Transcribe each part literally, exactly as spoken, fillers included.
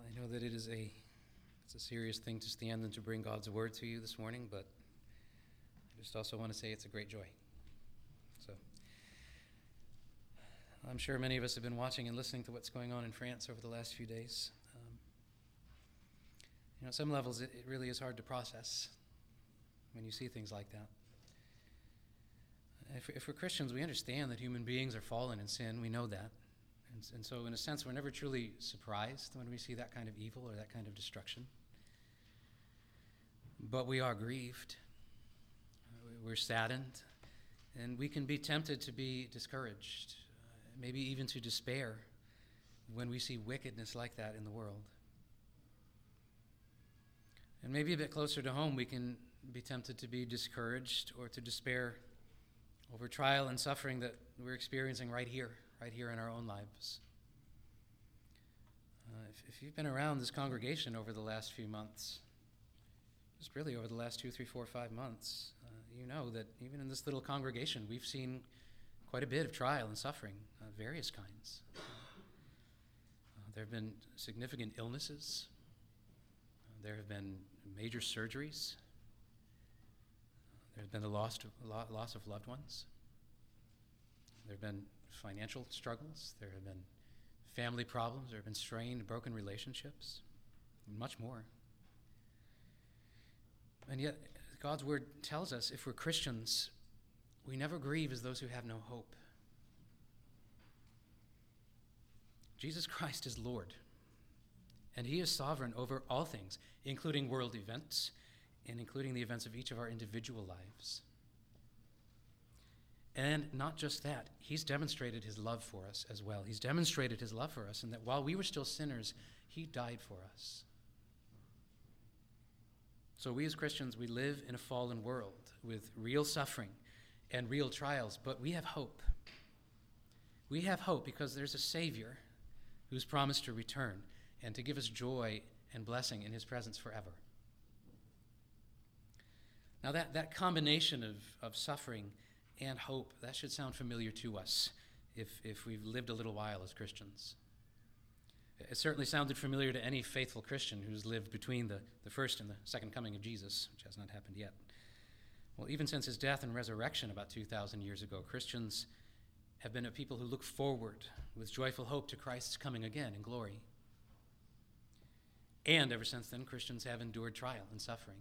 I know that it is a it's a serious thing to stand and to bring God's word to you this morning, but I just also want to say it's a great joy. So I'm sure many of us have been watching and listening to what's going on in France over the last few days. Um, you know, at some levels, it, it really is hard to process when you see things like that. If, if we're Christians, we understand that human beings are fallen in sin. We know that. And, and so, in a sense, we're never truly surprised when we see that kind of evil or that kind of destruction. But we are grieved. We're saddened. And we can be tempted to be discouraged, uh, maybe even to despair when we see wickedness like that in the world. And maybe a bit closer to home, we can be tempted to be discouraged or to despair over trial and suffering that we're experiencing right here, right here in our own lives. Uh, if, if you've been around this congregation over the last few months, just really over the last two, three, four, five months, uh, you know that even in this little congregation, we've seen quite a bit of trial and suffering, uh, various kinds. Uh, there have been significant illnesses. Uh, there have been major surgeries. There's been the loss of, loss of loved ones. There have been financial struggles. There have been family problems. There have been strained, broken relationships, and much more. And yet, God's word tells us if we're Christians, we never grieve as those who have no hope. Jesus Christ is Lord, and he is sovereign over all things, including world events, and including the events of each of our individual lives. And not just that, he's demonstrated his love for us as well. He's demonstrated his love for us in that while we were still sinners, he died for us. So we as Christians, we live in a fallen world with real suffering and real trials, but we have hope. We have hope because there's a Savior who's promised to return and to give us joy and blessing in his presence forever. Now that, that combination of, of suffering and hope, that should sound familiar to us if, if we've lived a little while as Christians. It certainly sounded familiar to any faithful Christian who's lived between the, the first and the second coming of Jesus, which has not happened yet. Well, even since his death and resurrection about two thousand years ago, Christians have been a people who look forward with joyful hope to Christ's coming again in glory. And ever since then, Christians have endured trial and suffering.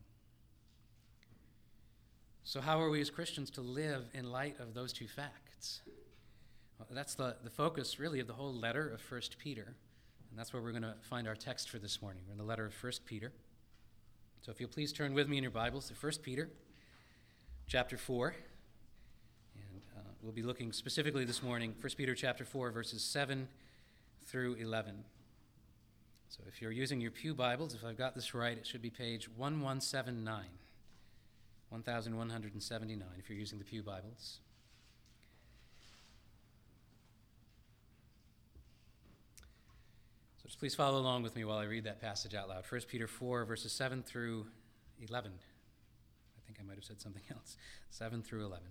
So how are we as Christians to live in light of those two facts? Well, that's the, the focus, really, of the whole letter of First Peter. And that's where we're going to find our text for this morning. We're in the letter of First Peter. So if you'll please turn with me in your Bibles to First Peter, chapter four. And uh, we'll be looking specifically this morning, First Peter chapter four, verses seven through eleven. So if you're using your pew Bibles, if I've got this right, it should be page one one seven nine. one thousand one hundred seventy-nine, if you're using the pew Bibles. So just please follow along with me while I read that passage out loud. First Peter four, verses seven through eleven. I think I might have said something else. seven through eleven.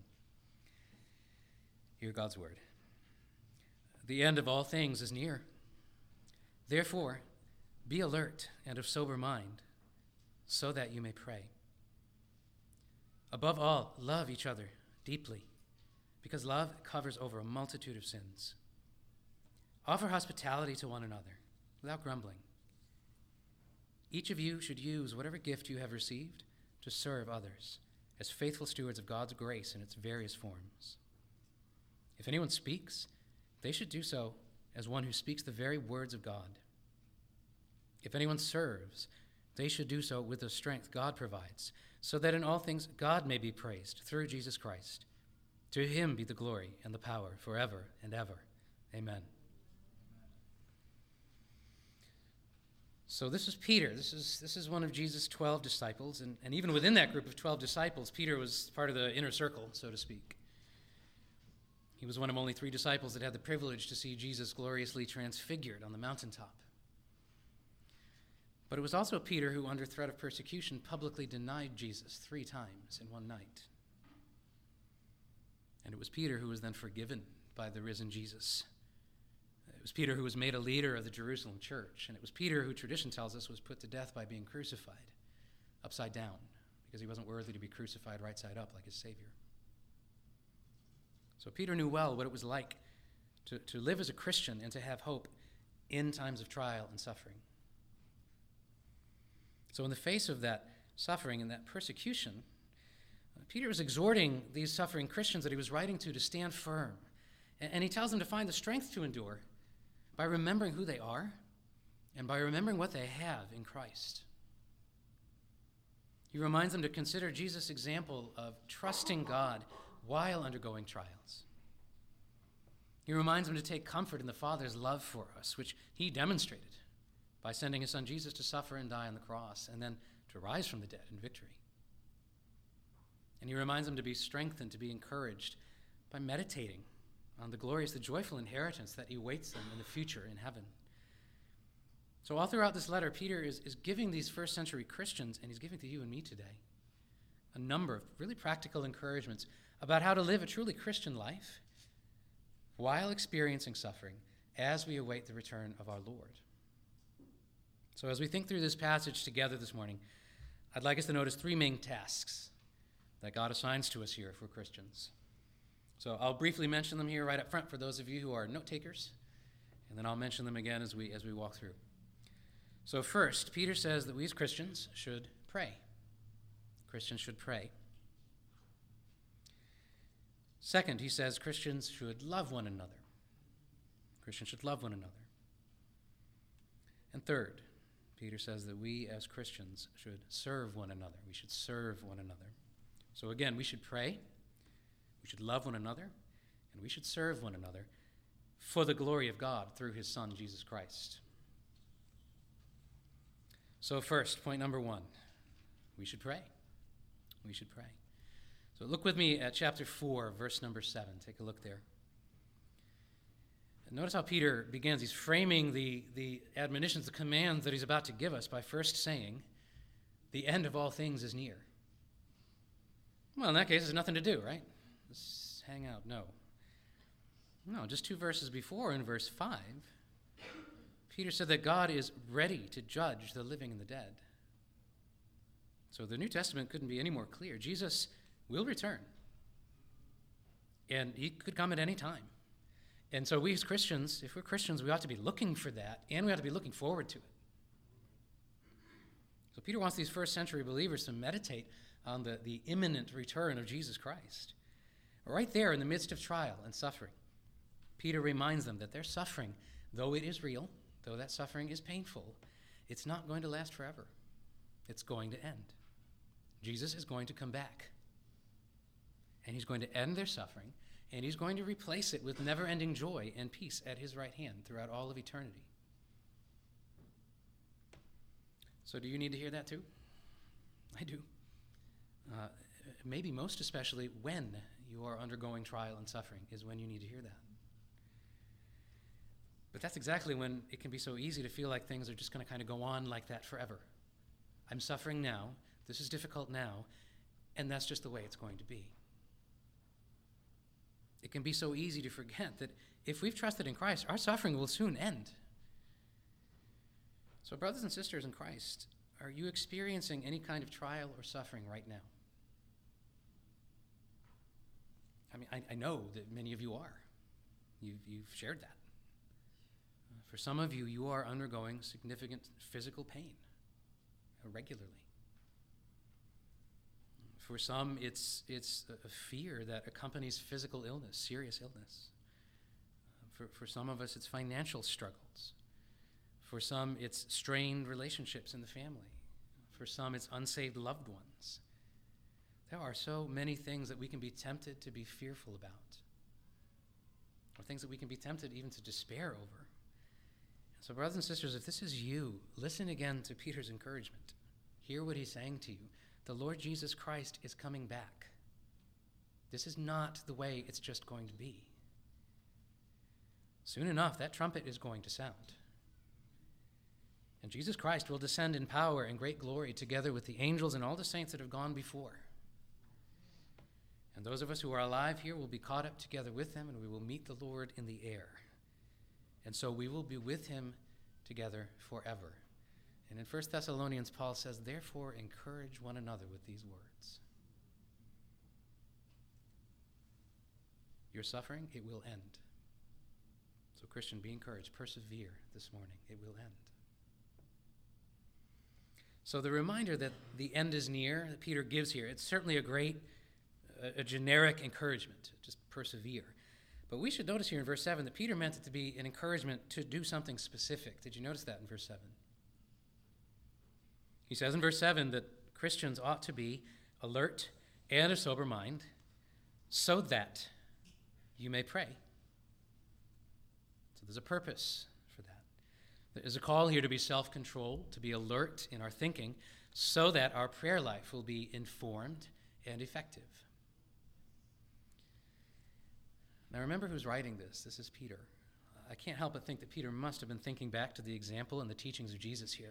Hear God's word. The end of all things is near. Therefore, be alert and of sober mind, so that you may pray. Above all, love each other deeply, because love covers over a multitude of sins. Offer hospitality to one another without grumbling. Each of you should use whatever gift you have received to serve others as faithful stewards of God's grace in its various forms. If anyone speaks, they should do so as one who speaks the very words of God. If anyone serves, they should do so with the strength God provides, so that in all things God may be praised through Jesus Christ. To him be the glory and the power forever and ever. Amen. So this is Peter. This is this is one of Jesus' twelve disciples, and, and even within that group of twelve disciples, Peter was part of the inner circle, so to speak. He was one of only three disciples that had the privilege to see Jesus gloriously transfigured on the mountaintop. But it was also Peter who, under threat of persecution, publicly denied Jesus three times in one night. And it was Peter who was then forgiven by the risen Jesus. was Peter who was made a leader of the Jerusalem church, and it was Peter who tradition tells us was put to death by being crucified upside down because he wasn't worthy to be crucified right side up like his Savior. So Peter knew well what it was like to, to live as a Christian and to have hope in times of trial and suffering. So in the face of that suffering and that persecution, uh, Peter was exhorting these suffering Christians that he was writing to to stand firm. And, and he tells them to find the strength to endure by remembering who they are and by remembering what they have in Christ. He reminds them to consider Jesus' example of trusting God while undergoing trials. He reminds them to take comfort in the Father's love for us, which he demonstrated by sending his son Jesus to suffer and die on the cross and then to rise from the dead in victory. And he reminds them to be strengthened, to be encouraged by meditating on the glorious, the joyful inheritance that awaits them in the future in heaven. So all throughout this letter, Peter is, is giving these first century Christians, and he's giving to you and me today, a number of really practical encouragements about how to live a truly Christian life while experiencing suffering as we await the return of our Lord. So as we think through this passage together this morning, I'd like us to notice three main tasks that God assigns to us here if we're Christians. So I'll briefly mention them here right up front for those of you who are note takers, and then I'll mention them again as we as we walk through. So first, Peter says that we as Christians should pray. Christians should pray. Second, he says Christians should love one another. Christians should love one another. And third, Peter says that we as Christians should serve one another. We should serve one another. So again, we should pray, we should love one another, and we should serve one another for the glory of God through his Son, Jesus Christ. So first, point number one, we should pray. We should pray. So look with me at chapter four, verse number seven. Take a look there. And notice how Peter begins. He's framing the, the admonitions, the commands that he's about to give us by first saying, the end of all things is near. Well, in that case, there's nothing to do, right? Let's hang out. No. No, just two verses before, in verse five, Peter said that God is ready to judge the living and the dead. So the New Testament couldn't be any more clear. Jesus will return. And he could come at any time. And so we as Christians, if we're Christians, we ought to be looking for that, and we ought to be looking forward to it. So Peter wants these first century believers to meditate on the, the imminent return of Jesus Christ. Right there in the midst of trial and suffering, Peter reminds them that their suffering, though it is real, though that suffering is painful, it's not going to last forever. It's going to end. Jesus is going to come back. And he's going to end their suffering, and he's going to replace it with never-ending joy and peace at his right hand throughout all of eternity. So do you need to hear that too? I do. Uh, maybe most especially when you are undergoing trial and suffering is when you need to hear that. But that's exactly when it can be so easy to feel like things are just going to kind of go on like that forever. I'm suffering now, this is difficult now, and that's just the way it's going to be. It can be so easy to forget that if we've trusted in Christ, our suffering will soon end. So brothers and sisters in Christ, are you experiencing any kind of trial or suffering right now? I mean, I, I know that many of you are. You've, you've shared that. Uh, for some of you, you are undergoing significant physical pain uh, regularly. For some, it's it's a fear that accompanies physical illness, serious illness. For, for some of us, it's financial struggles. For some, it's strained relationships in the family. For some, it's unsaved loved ones. There are so many things that we can be tempted to be fearful about, or things that we can be tempted even to despair over. So brothers and sisters, if this is you, listen again to Peter's encouragement. Hear what he's saying to you. The Lord Jesus Christ is coming back. This is not the way it's just going to be. Soon enough, that trumpet is going to sound. And Jesus Christ will descend in power and great glory together with the angels and all the saints that have gone before. And those of us who are alive here will be caught up together with them, and we will meet the Lord in the air. And so we will be with him together forever. And in First Thessalonians, Paul says, therefore, encourage one another with these words. Your suffering, it will end. So, Christian, be encouraged. Persevere this morning. It will end. So the reminder that the end is near that Peter gives here, it's certainly a great, a, a generic encouragement. Just persevere. But we should notice here in verse seven that Peter meant it to be an encouragement to do something specific. Did you notice that in verse seven? He says in verse seven that Christians ought to be alert and of sober mind so that you may pray. So there's a purpose for that. There is a call here to be self-controlled, to be alert in our thinking, so that our prayer life will be informed and effective. Now remember who's writing this. This is Peter. I can't help but think that Peter must have been thinking back to the example and the teachings of Jesus here.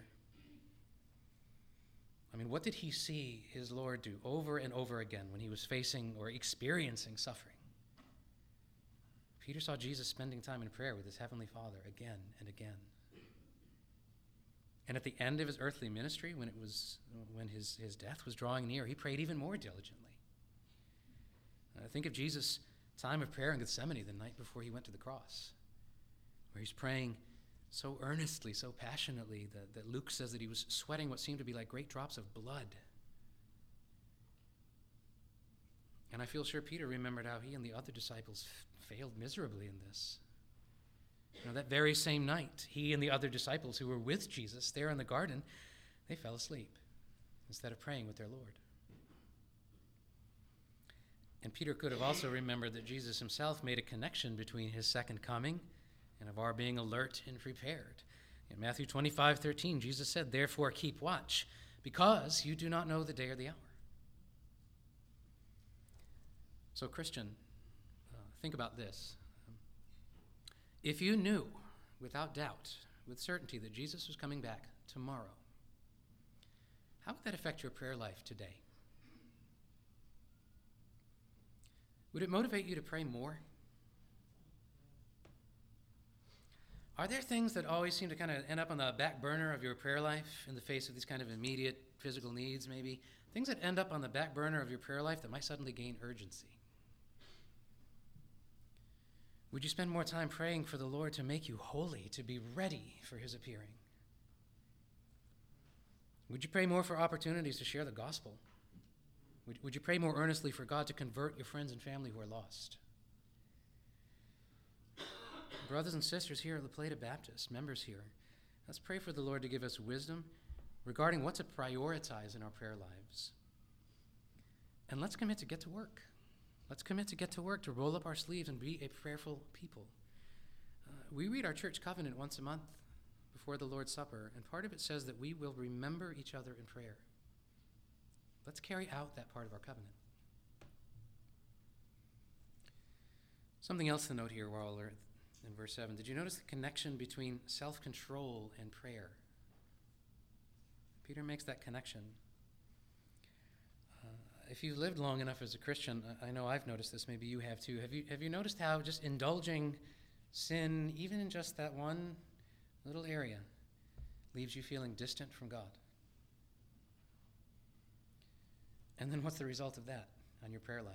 I mean, what did he see his Lord do over and over again when he was facing or experiencing suffering? Peter saw Jesus spending time in prayer with his heavenly Father again and again. And at the end of his earthly ministry, when it was when his, his death was drawing near, he prayed even more diligently. Uh, think of Jesus' time of prayer in Gethsemane the night before he went to the cross, where he's praying so earnestly, so passionately, that, that Luke says that he was sweating what seemed to be like great drops of blood. And I feel sure Peter remembered how he and the other disciples f- failed miserably in this. You know, that very same night, he and the other disciples who were with Jesus there in the garden, they fell asleep instead of praying with their Lord. And Peter could have also remembered that Jesus himself made a connection between his second coming and of our being alert and prepared. In Matthew twenty-five thirteen, Jesus said, therefore keep watch, because you do not know the day or the hour. So Christian, uh, think about this. If you knew without doubt, with certainty, that Jesus was coming back tomorrow, how would that affect your prayer life today? Would it motivate you to pray more? Are there things that always seem to kind of end up on the back burner of your prayer life in the face of these kind of immediate physical needs, maybe? Things that end up on the back burner of your prayer life that might suddenly gain urgency? Would you spend more time praying for the Lord to make you holy, to be ready for his appearing? Would you pray more for opportunities to share the gospel? Would, would you pray more earnestly for God to convert your friends and family who are lost? Brothers and sisters here at La Plata Baptist, members here, let's pray for the Lord to give us wisdom regarding what to prioritize in our prayer lives. And let's commit to get to work. Let's commit to get to work, to roll up our sleeves and be a prayerful people. Uh, we read our church covenant once a month before the Lord's Supper, and part of it says that we will remember each other in prayer. Let's carry out that part of our covenant. Something else to note here while we're in verse seven. Did you notice the connection between self-control and prayer? Peter makes that connection. Uh, if you've lived long enough as a Christian, I know I've noticed this, maybe you have too. Have you, have you noticed how just indulging sin, even in just that one little area, leaves you feeling distant from God? And then what's the result of that on your prayer life?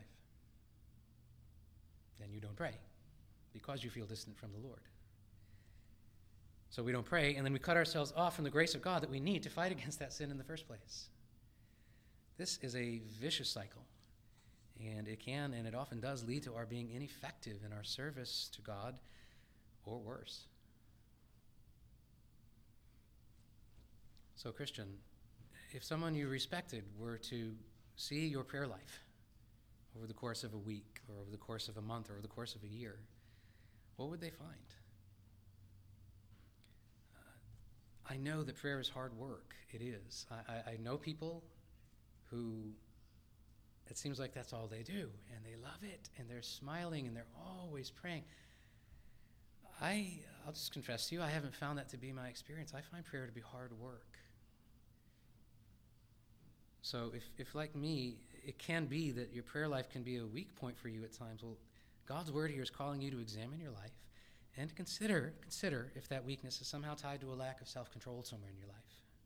Then you don't pray because you feel distant from the Lord. So we don't pray, and then we cut ourselves off from the grace of God that we need to fight against that sin in the first place. This is a vicious cycle, and it can and it often does lead to our being ineffective in our service to God, or worse. So, Christian, if someone you respected were to see your prayer life over the course of a week, or over the course of a month, or over the course of a year, what would they find? Uh, I know that prayer is hard work. It is. I, I, I know people who it seems like that's all they do, and they love it, and they're smiling, and they're always praying. I, I'll just confess to you, I haven't found that to be my experience. I find prayer to be hard work. So if, if like me, it can be that your prayer life can be a weak point for you at times, well, God's word here is calling you to examine your life And consider, consider if that weakness is somehow tied to a lack of self-control somewhere in your life.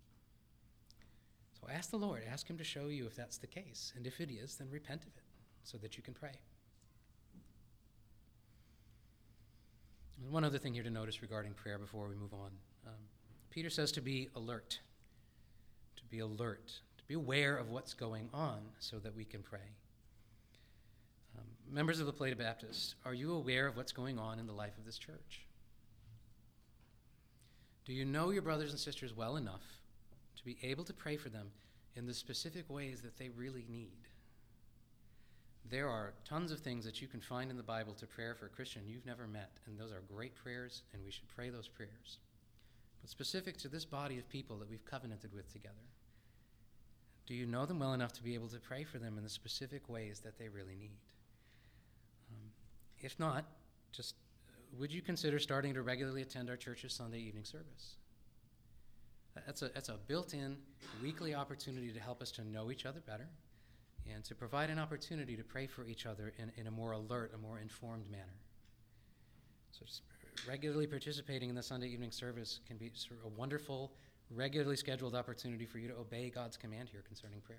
So ask the Lord, ask him to show you if that's the case. And if it is, then repent of it so that you can pray. And one other thing here to notice regarding prayer before we move on. Um, Peter says to be alert, to be alert, to be aware of what's going on so that we can pray. Um, members of the Plato Baptist, are you aware of what's going on in the life of this church? Do you know your brothers and sisters well enough to be able to pray for them in the specific ways that they really need? There are tons of things that you can find in the Bible to pray for a Christian you've never met, and those are great prayers, and we should pray those prayers. But specific to this body of people that we've covenanted with together, do you know them well enough to be able to pray for them in the specific ways that they really need? Um, if not, just uh, would you consider starting to regularly attend our church's Sunday evening service? That's a, that's a built-in weekly opportunity to help us to know each other better and to provide an opportunity to pray for each other in, in a more alert, a more informed manner. So just regularly participating in the Sunday evening service can be sort of a wonderful, regularly scheduled opportunity for you to obey God's command here concerning prayer.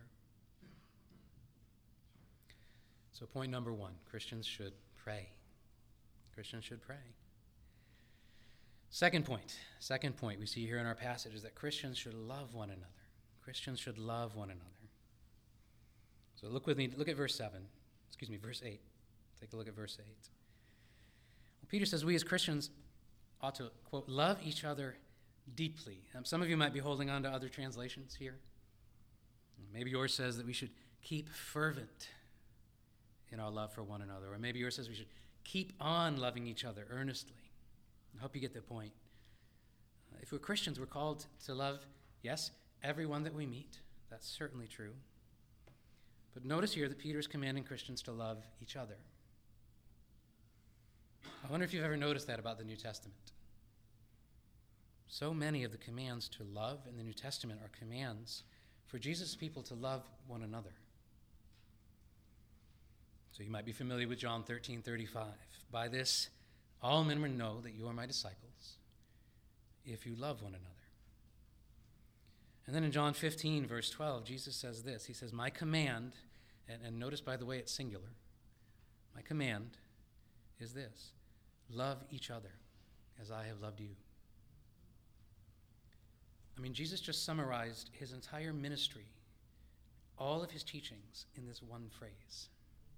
So point number one, Christians should pray. Christians should pray. Second point, second point we see here in our passage is that Christians should love one another. Christians should love one another. So look with me, look at verse seven, excuse me, verse eight. Take a look at verse eight. Well, Peter says we as Christians ought to, quote, love each other deeply. Um, some of you might be holding on to other translations here. Maybe yours says that we should keep fervent in our love for one another. Or maybe yours says we should keep on loving each other earnestly. I hope you get the point. Uh, if we're Christians, we're called to love, yes, everyone that we meet. That's certainly true. But notice here that Peter's commanding Christians to love each other. I wonder if you've ever noticed that about the New Testament. So many of the commands to love in the New Testament are commands for Jesus' people to love one another. So you might be familiar with John thirteen thirty-five. By this, all men will know that you are my disciples, if you love one another. And then in John fifteen, verse twelve, Jesus says this. He says, my command, and, and notice, by the way, it's singular. My command is this: love each other as I have loved you. I mean, Jesus just summarized his entire ministry, all of his teachings, in this one phrase.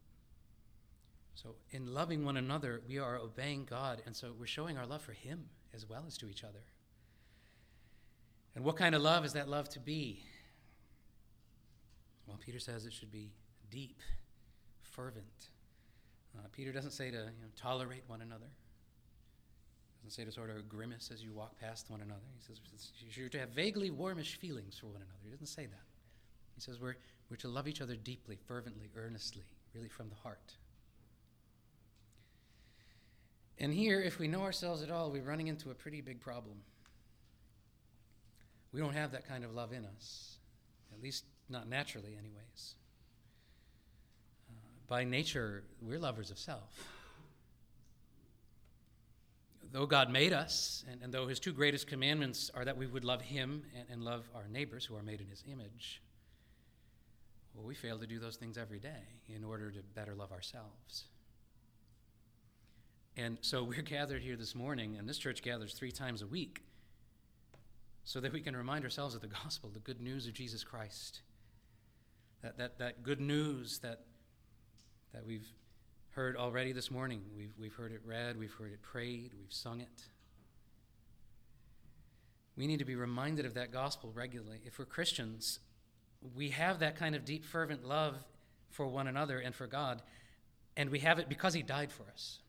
So in loving one another, we are obeying God, and so we're showing our love for him as well as to each other. And what kind of love is that love to be? Well, Peter says it should be deep, fervent. Uh, Peter doesn't say to you know, tolerate one another. Doesn't say to sort of grimace as you walk past one another. He says you're to have vaguely warmish feelings for one another. He doesn't say that. He says we're, we're to love each other deeply, fervently, earnestly, really from the heart. And here, if we know ourselves at all, we're running into a pretty big problem. We don't have that kind of love in us, at least not naturally anyways. Uh, by nature, we're lovers of self. Though God made us, and, and though his two greatest commandments are that we would love him and, and love our neighbors who are made in his image, well, we fail to do those things every day in order to better love ourselves. And so we're gathered here this morning, and this church gathers three times a week so that we can remind ourselves of the gospel, the good news of Jesus Christ. That that, that good news that, that we've heard already this morning. We've, we've heard it read, we've heard it prayed, we've sung it. We need to be reminded of that gospel regularly. If we're Christians, we have that kind of deep, fervent love for one another and for God, and we have it because he died for us.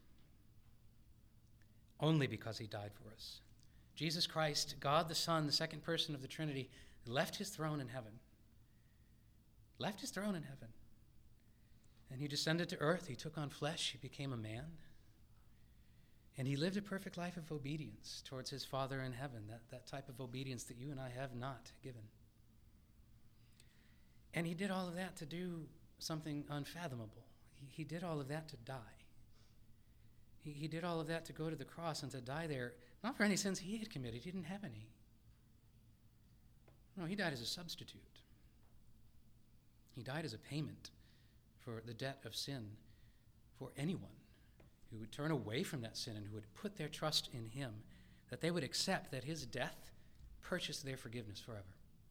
Only because he died for us. Jesus Christ, God the Son, the second person of the Trinity, left his throne in heaven. Left his throne in heaven. And he descended to earth. He took on flesh. He became a man. And he lived a perfect life of obedience towards his Father in heaven, that, that type of obedience that you and I have not given. And he did all of that to do something unfathomable. He, he did all of that to die. He, he did all of that to go to the cross and to die there, not for any sins he had committed. He didn't have any. No, he died as a substitute. He died as a payment for the debt of sin for anyone who would turn away from that sin and who would put their trust in him, that they would accept that his death purchased their forgiveness forever.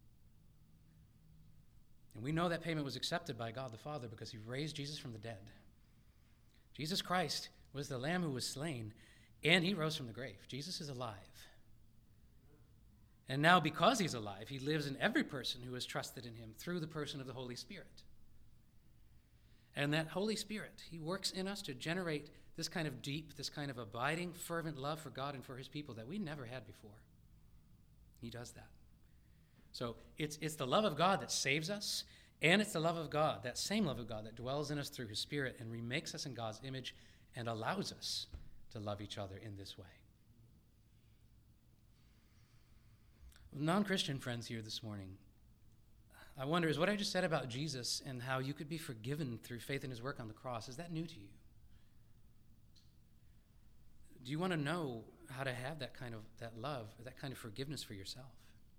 And we know that payment was accepted by God the Father because he raised Jesus from the dead. Jesus Christ was the Lamb who was slain, and he rose from the grave. Jesus is alive. And now, because he's alive, he lives in every person who has trusted in him through the person of the Holy Spirit. And that Holy Spirit, he works in us to generate this kind of deep, this kind of abiding, fervent love for God and for his people that we never had before. He does that. So it's, it's the love of God that saves us, and it's the love of God, that same love of God that dwells in us through his Spirit and remakes us in God's image and allows us to love each other in this way. Non-Christian friends here this morning, I wonder, is what I just said about Jesus and how you could be forgiven through faith in his work on the cross, is that new to you? Do you want to know how to have that kind of that love, that kind of forgiveness for yourself?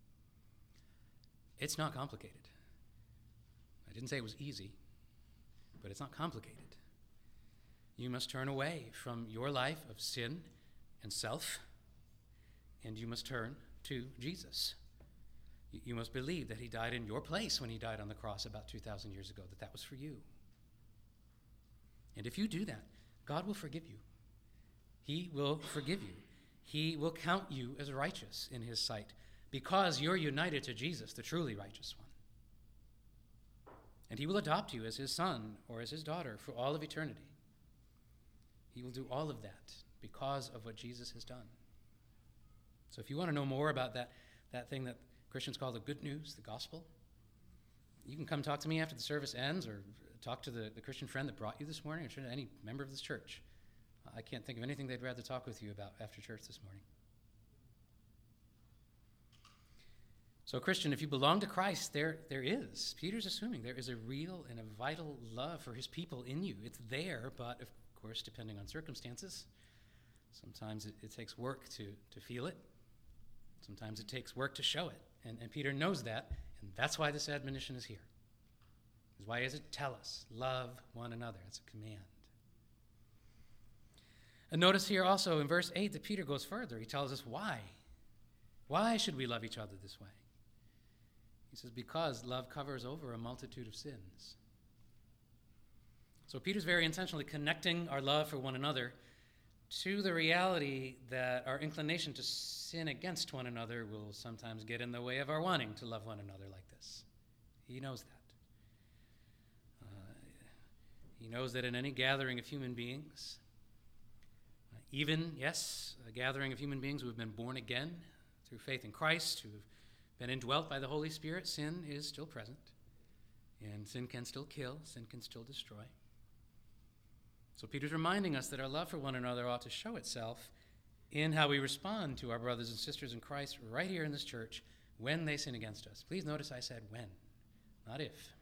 It's not complicated. I didn't say it was easy, but it's not complicated. You must turn away from your life of sin and self, and you must turn to Jesus. You must believe that he died in your place when he died on the cross about two thousand years ago, that that was for you. And if you do that, God will forgive you. He will forgive you. He will count you as righteous in his sight because you're united to Jesus, the truly righteous one. And he will adopt you as his son or as his daughter for all of eternity. He will do all of that because of what Jesus has done. So if you want to know more about that, that thing that Christians call the good news, the gospel, you can come talk to me after the service ends, or talk to the, the Christian friend that brought you this morning, or to any member of this church. I can't think of anything they'd rather talk with you about after church this morning. So Christian, if you belong to Christ, there, there is, Peter's assuming, there is a real and a vital love for his people in you. It's there, but of course, depending on circumstances, sometimes it, it takes work to, to feel it. Sometimes it takes work to show it. And, and Peter knows that, and that's why this admonition is here. Is why does it tell us, love one another? It's a command. And notice here also in verse eight that Peter goes further. He tells us why. Why should we love each other this way? He says, because love covers over a multitude of sins. So Peter's very intentionally connecting our love for one another to the reality that our inclination to sin against one another will sometimes get in the way of our wanting to love one another like this. He knows that. Uh, he knows that in any gathering of human beings, uh, even, yes, a gathering of human beings who have been born again through faith in Christ, who have been indwelt by the Holy Spirit, sin is still present. And sin can still kill, sin can still destroy. So Peter's reminding us that our love for one another ought to show itself in how we respond to our brothers and sisters in Christ right here in this church when they sin against us. Please notice I said when, not if.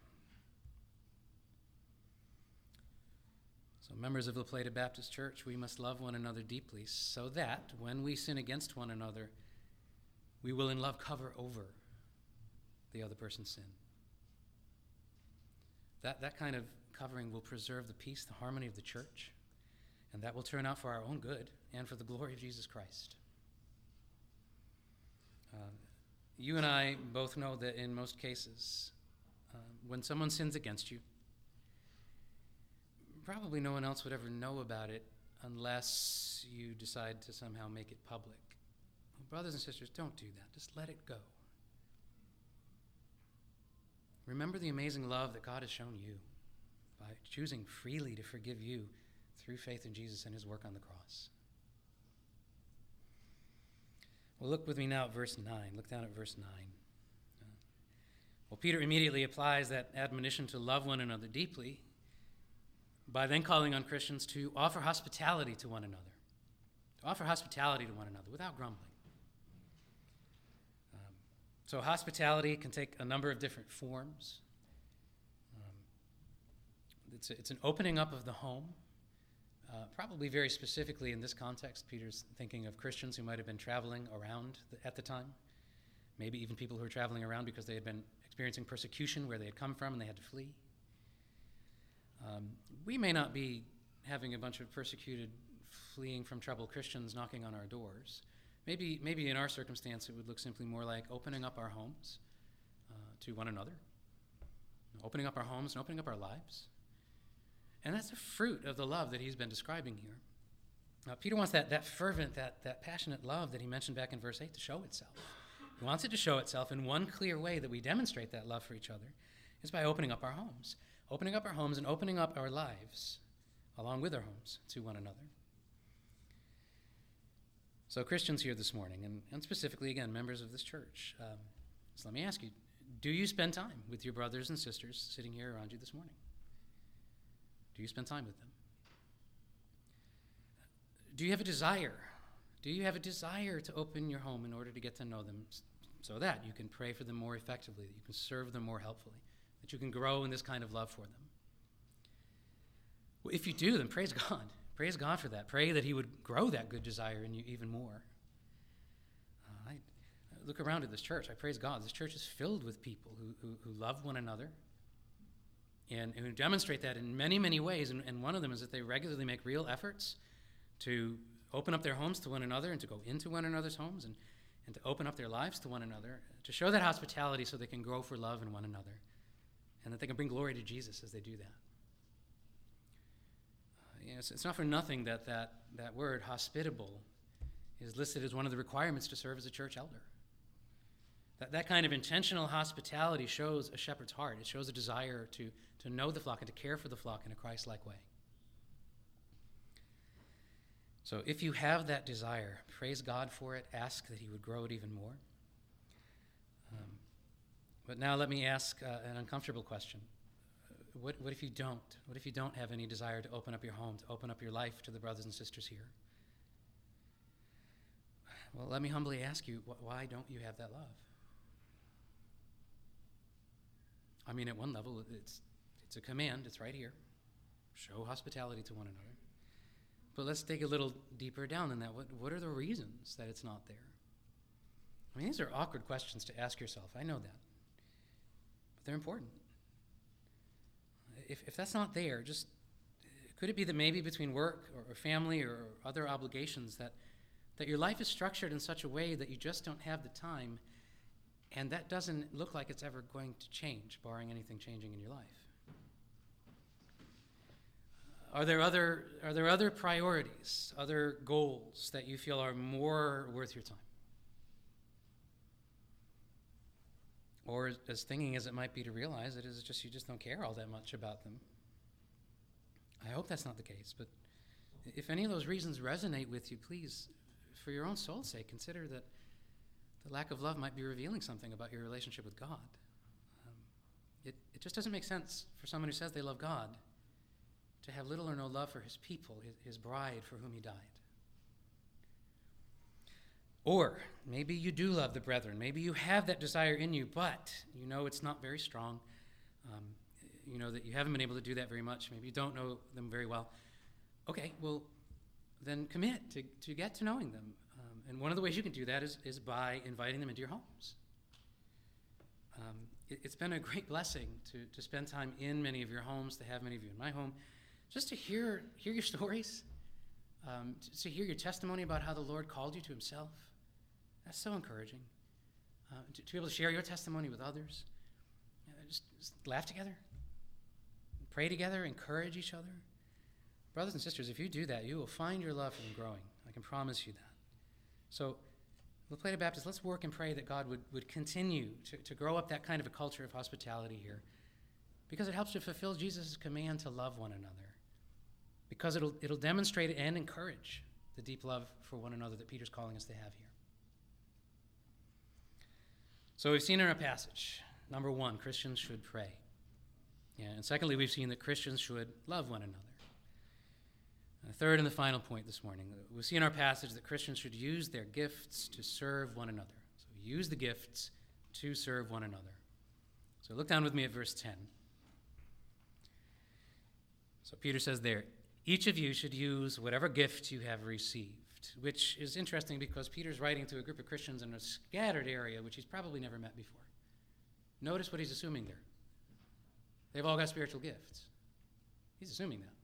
So members of La Plata Baptist Church, we must love one another deeply so that when we sin against one another, we will in love cover over the other person's sin. That, that kind of covering will preserve the peace, the harmony of the church, and that will turn out for our own good and for the glory of Jesus Christ. Uh, you and I both know that in most cases, uh, when someone sins against you, probably no one else would ever know about it unless you decide to somehow make it public. Well, brothers and sisters, don't do that. Just let it go. Remember the amazing love that God has shown you by choosing freely to forgive you through faith in Jesus and his work on the cross. Well, look with me now at verse nine. Look down at verse nine. Uh, well, Peter immediately applies that admonition to love one another deeply by then calling on Christians to offer hospitality to one another. To offer hospitality to one another without grumbling. Um, so hospitality can take a number of different forms. Um, it's, a, it's an opening up of the home, Uh, probably very specifically in this context, Peter's thinking of Christians who might have been traveling around the, at the time, maybe even people who were traveling around because they had been experiencing persecution where they had come from and they had to flee. Um, we may not be having a bunch of persecuted, fleeing from trouble Christians knocking on our doors. Maybe, maybe in our circumstance it would look simply more like opening up our homes uh, to one another, opening up our homes and opening up our lives. And that's a fruit of the love that he's been describing here. Uh, Peter wants that, that fervent, that, that passionate love that he mentioned back in verse eight to show itself. He wants it to show itself, in one clear way that we demonstrate that love for each other is by opening up our homes. Opening up our homes and opening up our lives, along with our homes, to one another. So Christians here this morning, and, and specifically, again, members of this church, um, so let me ask you, do you spend time with your brothers and sisters sitting here around you this morning? Do you spend time with them? Do you have a desire? Do you have a desire to open your home in order to get to know them so that you can pray for them more effectively, that you can serve them more helpfully, that you can grow in this kind of love for them? Well, if you do, then praise God. Praise God for that. Pray that he would grow that good desire in you even more. Uh, I, I look around at this church. I praise God. This church is filled with people who, who, who love one another and, and who demonstrate that in many, many ways. And, and one of them is that they regularly make real efforts to open up their homes to one another and to go into one another's homes and, and to open up their lives to one another, to show that hospitality so they can grow for love in one another and that they can bring glory to Jesus as they do that. Uh, you know, it's, it's not for nothing that, that that word, hospitable, is listed as one of the requirements to serve as a church elder. That, that kind of intentional hospitality shows a shepherd's heart. It shows a desire to, to know the flock and to care for the flock in a Christ-like way. So if you have that desire, praise God for it. Ask that he would grow it even more. Um, but now let me ask uh, an uncomfortable question. Uh, what, what if you don't? What if you don't have any desire to open up your home, to open up your life to the brothers and sisters here? Well, let me humbly ask you, wh- why don't you have that love? I mean, at one level, it's it's a command. It's right here. Show hospitality to one another. But let's dig a little deeper down than that. What, what are the reasons that it's not there? I mean, these are awkward questions to ask yourself. I know that. But they're important. If, if that's not there, just could it be that maybe between work or, or family or other obligations that, that your life is structured in such a way that you just don't have the time, and that doesn't look like it's ever going to change, barring anything changing in your life? Are there other are there other priorities, other goals that you feel are more worth your time? Or as thinking as it might be to realize it is just you just don't care all that much about them. I hope that's not the case, but if any of those reasons resonate with you, please, for your own soul's sake, consider that the lack of love might be revealing something about your relationship with God. Um, it, it just doesn't make sense for someone who says they love God to have little or no love for his people, his, his bride for whom he died. Or maybe you do love the brethren. Maybe you have that desire in you, but you know it's not very strong. Um, you know that you haven't been able to do that very much. Maybe you don't know them very well. Okay, well, then commit to, to get to knowing them. Um, and one of the ways you can do that is, is by inviting them into your homes. Um, it, it's been a great blessing to, to spend time in many of your homes, to have many of you in my home, just to hear hear your stories, um, to, to hear your testimony about how the Lord called you to himself. That's so encouraging. Uh, to, to be able to share your testimony with others. Uh, just, just laugh together. Pray together. Encourage each other. Brothers and sisters, if you do that, you will find your love for them growing. I can promise you that. So, La Plata Baptist, let's work and pray that God would, would continue to, to grow up that kind of a culture of hospitality here, because it helps to fulfill Jesus' command to love one another. Because it'll it'll demonstrate and encourage the deep love for one another that Peter's calling us to have here. So we've seen in our passage, number one, Christians should pray. Yeah, and secondly, we've seen that Christians should love one another. And the third and the final point this morning, we see in our passage that Christians should use their gifts to serve one another. So use the gifts to serve one another. So look down with me at verse ten. So Peter says there, Each of you should use whatever gift you have received, which is interesting because Peter's writing to a group of Christians in a scattered area which he's probably never met before. Notice what he's assuming there. They've all got spiritual gifts. He's assuming that.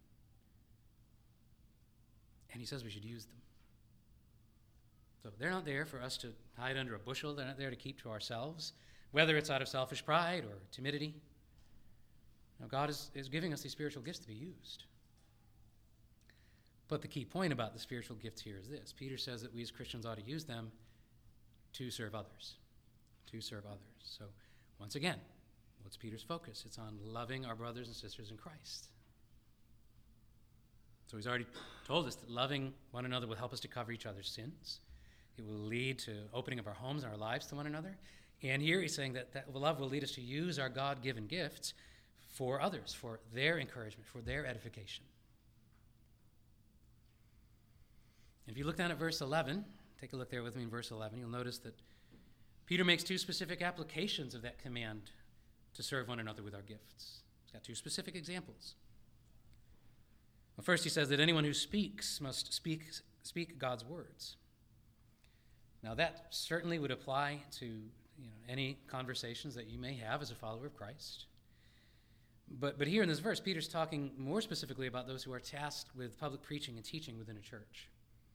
And he says we should use them. So they're not there for us to hide under a bushel. They're not there to keep to ourselves, whether it's out of selfish pride or timidity. Now, God is, is giving us these spiritual gifts to be used. But the key point about the spiritual gifts here is this. Peter says that we as Christians ought to use them to serve others. To serve others. So, once again, what's Peter's focus? It's on loving our brothers and sisters in Christ. So he's already told us that loving one another will help us to cover each other's sins. It will lead to opening of our homes and our lives to one another. And here he's saying that, that love will lead us to use our God-given gifts for others, for their encouragement, for their edification. If you look down at verse eleven, take a look there with me in verse eleven, you'll notice that Peter makes two specific applications of that command to serve one another with our gifts. He's got two specific examples. Well, first, he says that anyone who speaks must speak, speak God's words. Now, that certainly would apply to you know, any conversations that you may have as a follower of Christ. But, but here in this verse, Peter's talking more specifically about those who are tasked with public preaching and teaching within a church.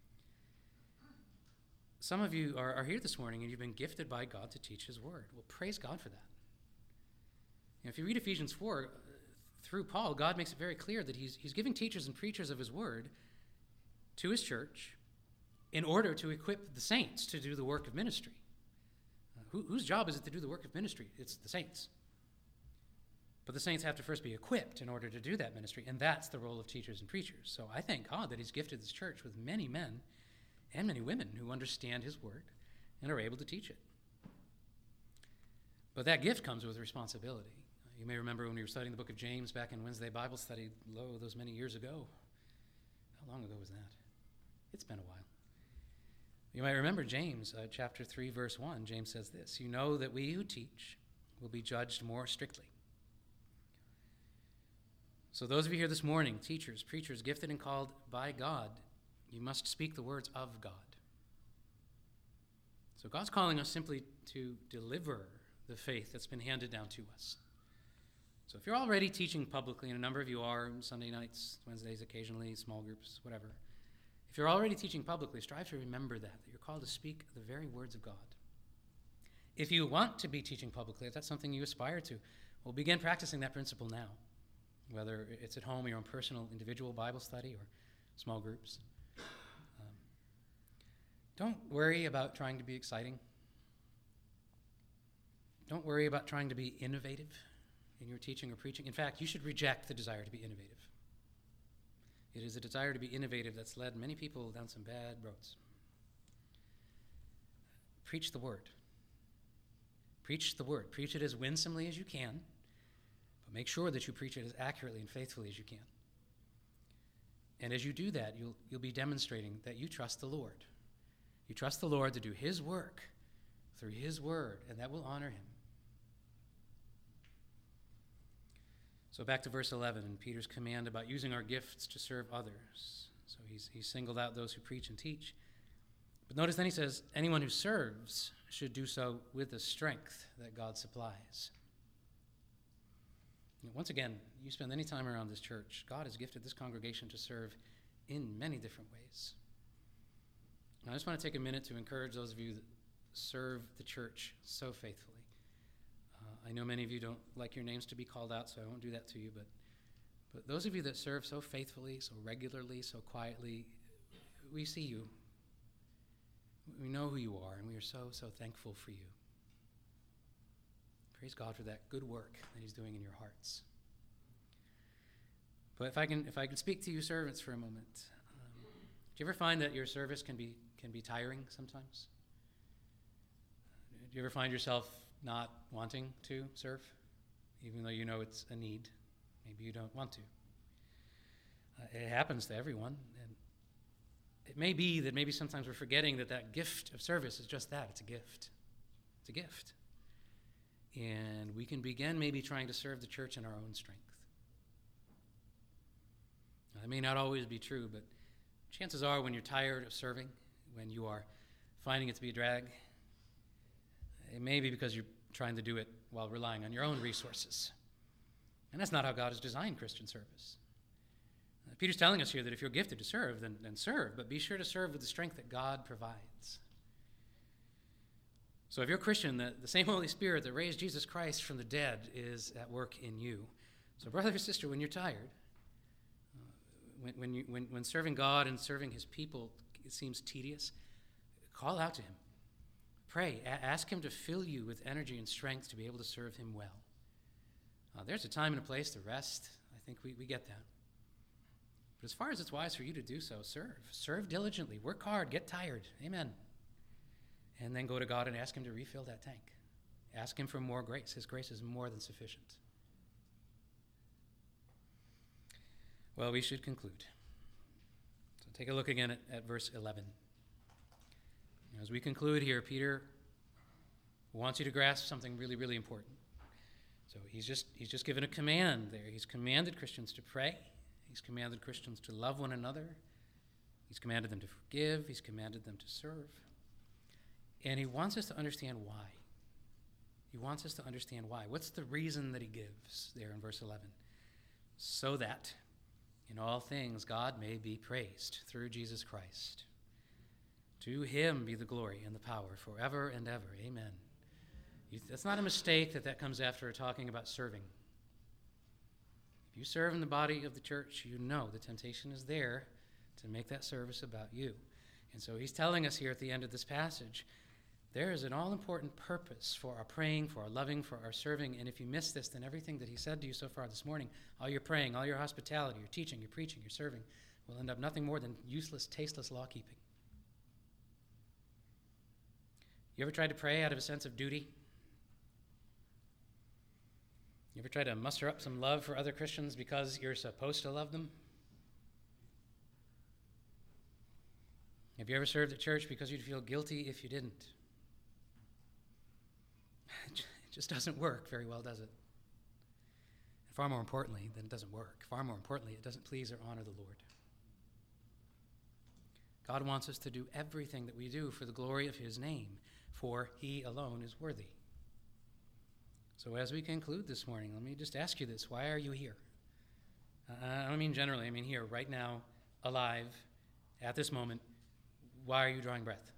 Some of you are, are here this morning and you've been gifted by God to teach his word. Well, praise God for that. You know, if you read Ephesians four, through Paul, God makes it very clear that he's, he's giving teachers and preachers of his word to his church in order to equip the saints to do the work of ministry. Uh, who, whose job is it to do the work of ministry? It's the saints. But the saints have to first be equipped in order to do that ministry, and that's the role of teachers and preachers. So I thank God that he's gifted this church with many men and many women who understand his word and are able to teach it. But that gift comes with responsibility. You may remember when we were studying the book of James back in Wednesday Bible study, lo, those many years ago. How long ago was that? It's been a while. You might remember James, uh, chapter three, verse one. James says this, "You know that we who teach will be judged more strictly." So those of you here this morning, teachers, preachers, gifted and called by God, you must speak the words of God. So God's calling us simply to deliver the faith that's been handed down to us. So if you're already teaching publicly, and a number of you are, Sunday nights, Wednesdays occasionally, small groups, whatever. If you're already teaching publicly, strive to remember that, that you're called to speak the very words of God. If you want to be teaching publicly, if that's something you aspire to, well, begin practicing that principle now, whether it's at home, your own personal, individual Bible study, or small groups. Um, don't worry about trying to be exciting. Don't worry about trying to be innovative in your teaching or preaching. In fact, you should reject the desire to be innovative. It is a desire to be innovative that's led many people down some bad roads. Preach the word. Preach the word. Preach it as winsomely as you can, but make sure that you preach it as accurately and faithfully as you can. And as you do that, you'll, you'll be demonstrating that you trust the Lord. You trust the Lord to do his work through his word, and that will honor him. So back to verse eleven and Peter's command about using our gifts to serve others. So he's, he's singled out those who preach and teach. But notice then he says, anyone who serves should do so with the strength that God supplies. You know, once again, you spend any time around this church, God has gifted this congregation to serve in many different ways. And I just want to take a minute to encourage those of you that serve the church so faithfully. I know many of you don't like your names to be called out, so I won't do that to you, but but those of you that serve so faithfully, so regularly, so quietly, we see you. We know who you are, and we are so, so thankful for you. Praise God for that good work that he's doing in your hearts. But if I can if I can speak to you servants for a moment, um, do you ever find that your service can be can be tiring sometimes? Do you ever find yourself not wanting to serve, even though you know it's a need? Maybe you don't want to. Uh, it happens to everyone, and it may be that maybe sometimes we're forgetting that that gift of service is just that. It's a gift. It's a gift. And we can begin maybe trying to serve the church in our own strength. That may not always be true, but chances are when you're tired of serving, when you are finding it to be a drag, it may be because you're trying to do it while relying on your own resources. And that's not how God has designed Christian service. Uh, Peter's telling us here that if you're gifted to serve, then, then serve, but be sure to serve with the strength that God provides. So if you're a Christian, the, the same Holy Spirit that raised Jesus Christ from the dead is at work in you. So brother or sister, when you're tired, uh, when, when, you, when, when serving God and serving his people it seems tedious, call out to him. Pray. A- ask him to fill you with energy and strength to be able to serve him well. Uh, there's a time and a place to rest. I think we, we get that. But as far as it's wise for you to do so, serve. Serve diligently. Work hard. Get tired. Amen. And then go to God and ask him to refill that tank. Ask him for more grace. His grace is more than sufficient. Well, we should conclude. So take a look again at, at verse eleven. As we conclude here, Peter wants you to grasp something really, really important. So he's just he's just given a command there. He's commanded Christians to pray. He's commanded Christians to love one another. He's commanded them to forgive. He's commanded them to serve. And he wants us to understand why. He wants us to understand why. What's the reason that he gives there in verse eleven? So that in all things God may be praised through Jesus Christ. To him be the glory and the power forever and ever. Amen. You, that's not a mistake that that comes after talking about serving. If you serve in the body of the church, you know the temptation is there to make that service about you. And so he's telling us here at the end of this passage, there is an all-important purpose for our praying, for our loving, for our serving. And if you miss this, then everything that he said to you so far this morning, all your praying, all your hospitality, your teaching, your preaching, your serving, will end up nothing more than useless, tasteless law-keeping. You ever tried to pray out of a sense of duty? You ever try to muster up some love for other Christians because you're supposed to love them? Have you ever served at church because you'd feel guilty if you didn't? It just doesn't work very well, does it? And far more importantly, than it doesn't work, far more importantly, it doesn't please or honor the Lord. God wants us to do everything that we do for the glory of his name, for he alone is worthy. So as we conclude this morning, let me just ask you this. Why are you here? Uh, I don't mean generally. I mean here, right now, alive, at this moment. Why are you drawing breath?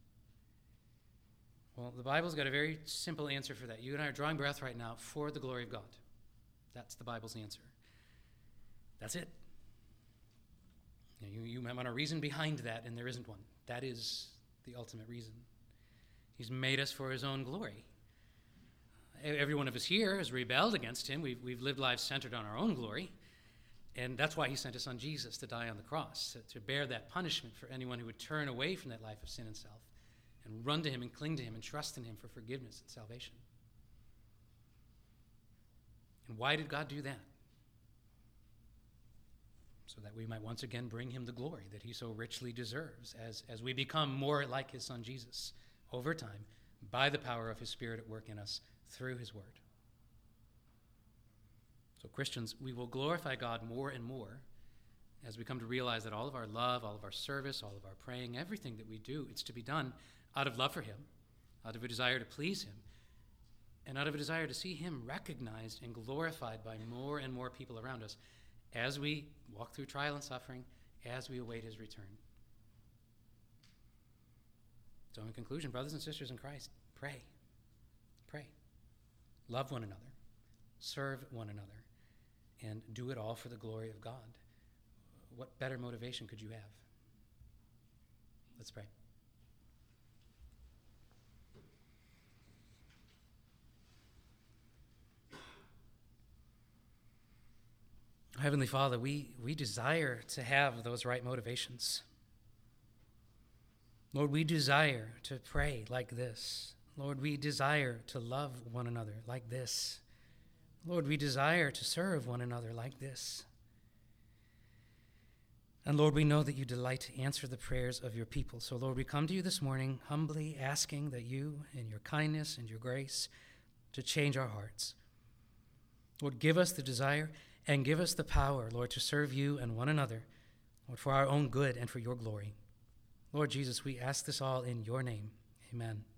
Well, the Bible's got a very simple answer for that. You and I are drawing breath right now for the glory of God. That's the Bible's answer. That's it. You, you might want a reason behind that, and there isn't one. That is the ultimate reason. He's made us for his own glory. Every one of us here has rebelled against him. We've, we've lived lives centered on our own glory. And that's why he sent his son Jesus to die on the cross, to, to bear that punishment for anyone who would turn away from that life of sin and self and run to him and cling to him and trust in him for forgiveness and salvation. And why did God do that? So that we might once again bring him the glory that he so richly deserves as, as we become more like his son Jesus over time by the power of his Spirit at work in us through his word. So Christians, we will glorify God more and more as we come to realize that all of our love, all of our service, all of our praying, everything that we do, it's to be done out of love for him, out of a desire to please him, and out of a desire to see him recognized and glorified by more and more people around us as we walk through trial and suffering, as we await his return. So in conclusion, brothers and sisters in Christ, pray. Pray. Love one another. Serve one another. And do it all for the glory of God. What better motivation could you have? Let's pray. Heavenly Father, we, we desire to have those right motivations. Lord, we desire to pray like this. Lord, we desire to love one another like this. Lord, we desire to serve one another like this. And Lord, we know that you delight to answer the prayers of your people. So Lord, we come to you this morning humbly asking that you, in your kindness and your grace, to change our hearts. Lord, give us the desire And give us the power, Lord, to serve you and one another, Lord, for our own good and for your glory. Lord Jesus, we ask this all in your name. Amen.